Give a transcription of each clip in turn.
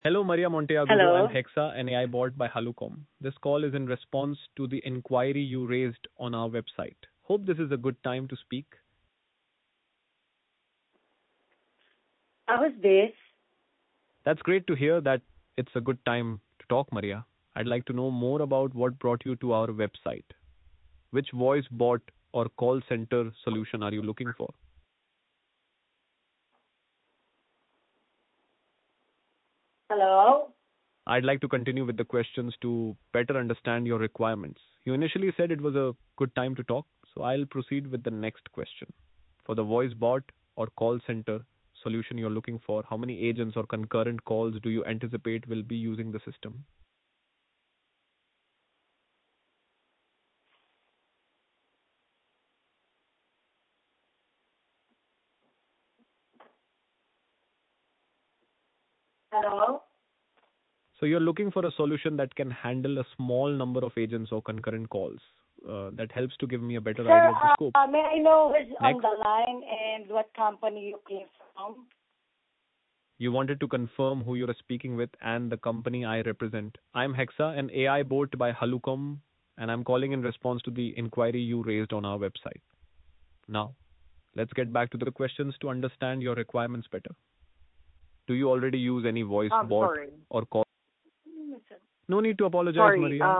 Hello, Maria Monteagudo. I'm Hello. Hexa, an AI bot by Halucom. This call is in response to the inquiry you raised on our website. Hope this is a good time to speak. How is this? That's great to hear that it's a good time to talk, Maria. I'd like to know more about what brought you to our website. Which voice bot or call center solution are you looking for? Hello. I'd like to continue with the questions to better understand your requirements. You initially said it was a good time to talk, so I'll proceed with the next question. For the voice bot or call center solution you're looking for, how many agents or concurrent calls do you anticipate will be using the system? Hello. So you're looking for a solution that can handle a small number of agents or concurrent calls. That helps to give me a better Sir, idea of the scope. may I know who's on Next, the line and what company you came from? you wanted to confirm who you're speaking with and the company I represent. I'm Hexa, an AI bot by Halucom, and I'm calling in response to the inquiry you raised on our website. Now, let's get back to the questions to understand your requirements better. Do you already use any voice bot Sorry. or call? No need to apologize, Sorry. Maria.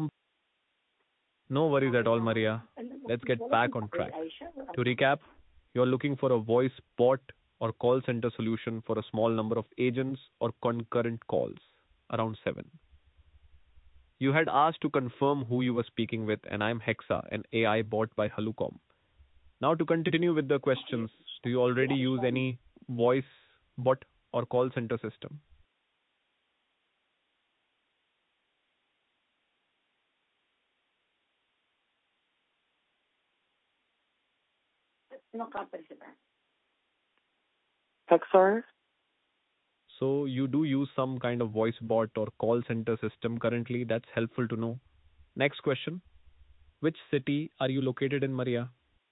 No worries at all, Maria. Let's get back on track. To recap, you're looking for a voice bot or call center solution for a small number of agents or concurrent calls, around 7. You had asked to confirm who you were speaking with, and I'm Hexa, an AI bot by Halucom. Now, to continue with the questions, do you already use any voice bot or call center system? No company, sir. Hexar? So you do use some kind of voice bot or call center system currently. That's helpful to know. Next question. Which city are you located in, Maria?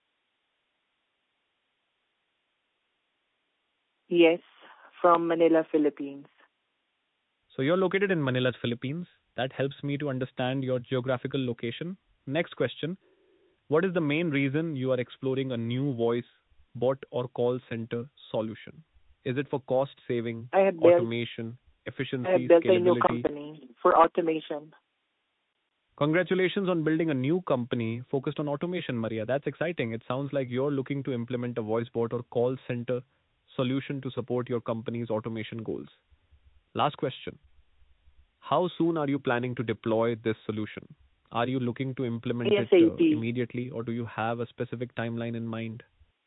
Yes, from Manila, Philippines. So you're located in Manila, Philippines. That helps me to understand your geographical location. Next question. What is the main reason you are exploring a new voice bot or call center solution? Is it for cost saving, I have built automation, I have efficiency, built a new scalability? company for automation. Congratulations on building a new company focused on automation, Maria. That's exciting. It sounds like you're looking to implement a voice bot or call center solution to support your company's automation goals. Last question. How soon are you planning to deploy this solution? Are you looking to implement it ASAP. immediately, or do you have a specific timeline in mind?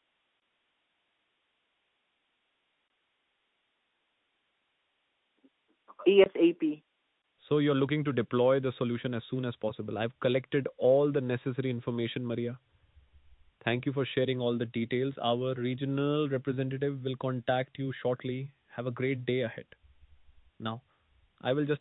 ASAP. So you're looking to deploy the solution as soon as possible. I've collected all the necessary information, Maria. Thank you for sharing all the details. Our regional representative will contact you shortly. Have a great day ahead. Now, I will just